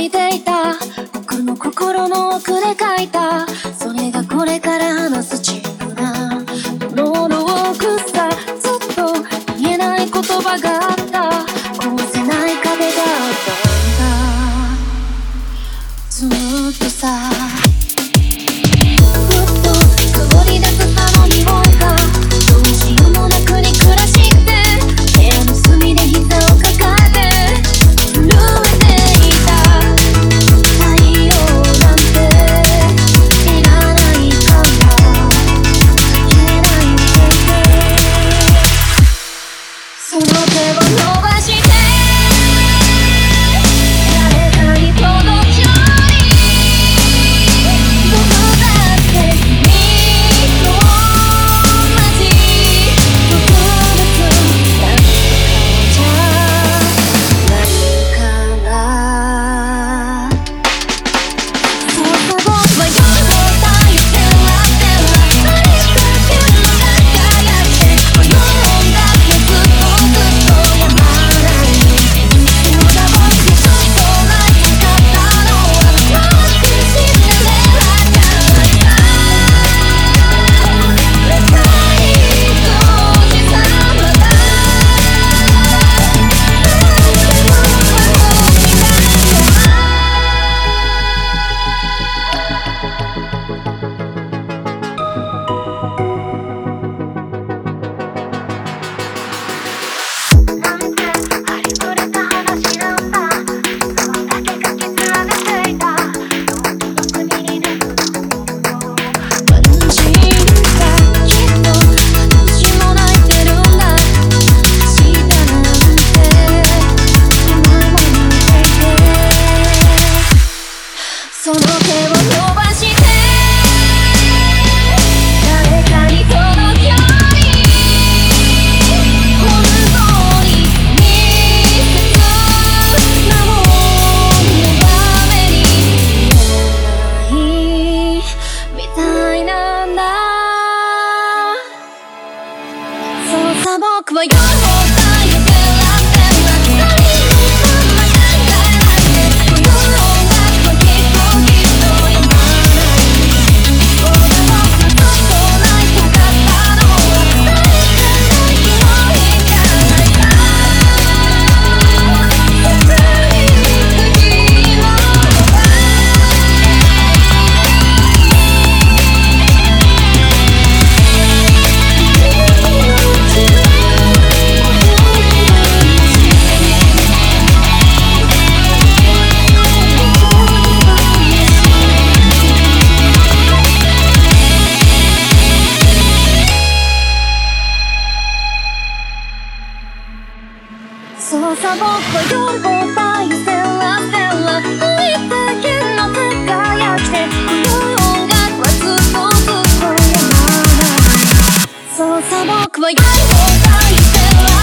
していた僕の心の奥で書いた、それがこれから話すチームなものの奥さ、ずっと言えない言葉があった、壊せない壁があったんだ、ずっとさ。僕は夜をさえそうさ、僕は夜をバイセラステラ一滴の輝きでこの音楽はずっとずっとやまない。そうさ、僕は夜をバイセラ